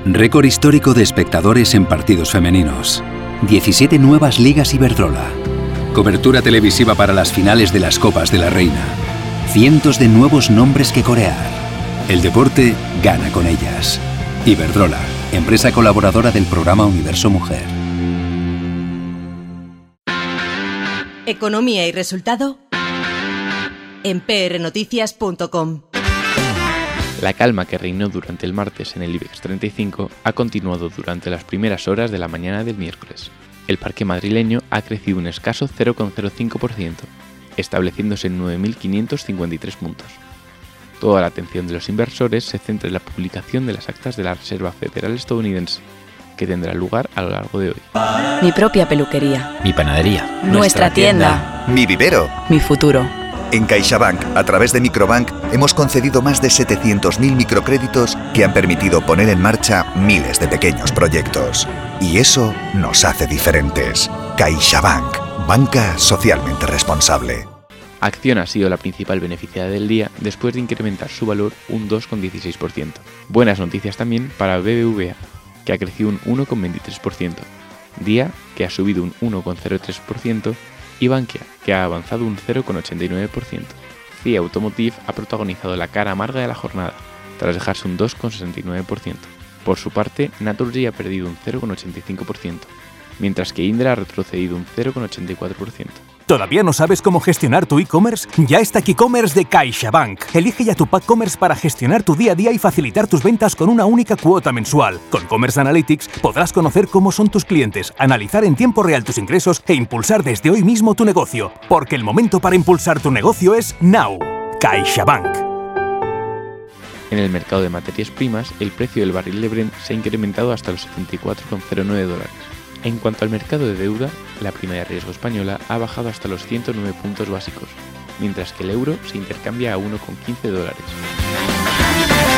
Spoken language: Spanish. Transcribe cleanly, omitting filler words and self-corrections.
Récord histórico de espectadores en partidos femeninos. 17 nuevas ligas Iberdrola. Cobertura televisiva para las finales de las Copas de la Reina. Cientos de nuevos nombres que corear. El deporte gana con ellas. Iberdrola, empresa colaboradora del programa Universo Mujer. Economía y resultado en prnoticias.com. La calma que reinó durante el martes en el IBEX 35 ha continuado durante las primeras horas de la mañana del miércoles. El parque madrileño ha crecido un escaso 0,05%, estableciéndose en 9.553 puntos. Toda la atención de los inversores se centra en la publicación de las actas de la Reserva Federal estadounidense, que tendrá lugar a lo largo de hoy. Mi propia peluquería. Mi panadería. Nuestra tienda. Mi vivero. Mi futuro. En CaixaBank, a través de Microbank, hemos concedido más de 700.000 microcréditos que han permitido poner en marcha miles de pequeños proyectos. Y eso nos hace diferentes. CaixaBank, banca socialmente responsable. Acciona ha sido la principal beneficiada del día después de incrementar su valor un 2,16%. Buenas noticias también para BBVA, que ha crecido un 1,23%, Día, que ha subido un 1,03%, y Bankia, que ha avanzado un 0,89%. CIA Automotive ha protagonizado la cara amarga de la jornada, tras dejarse un 2,69%. Por su parte, Naturgy ha perdido un 0,85%, mientras que Indra ha retrocedido un 0,84%. ¿Todavía no sabes cómo gestionar tu e-commerce? Ya está KiCommerce de CaixaBank. Elige ya tu pack Commerce para gestionar tu día a día y facilitar tus ventas con una única cuota mensual. Con Commerce Analytics podrás conocer cómo son tus clientes, analizar en tiempo real tus ingresos e impulsar desde hoy mismo tu negocio. Porque el momento para impulsar tu negocio es now. CaixaBank. En el mercado de materias primas, el precio del barril de Brent se ha incrementado hasta los $74,09. En cuanto al mercado de deuda, la prima de riesgo española ha bajado hasta los 109 puntos básicos, mientras que el euro se intercambia a $1,15.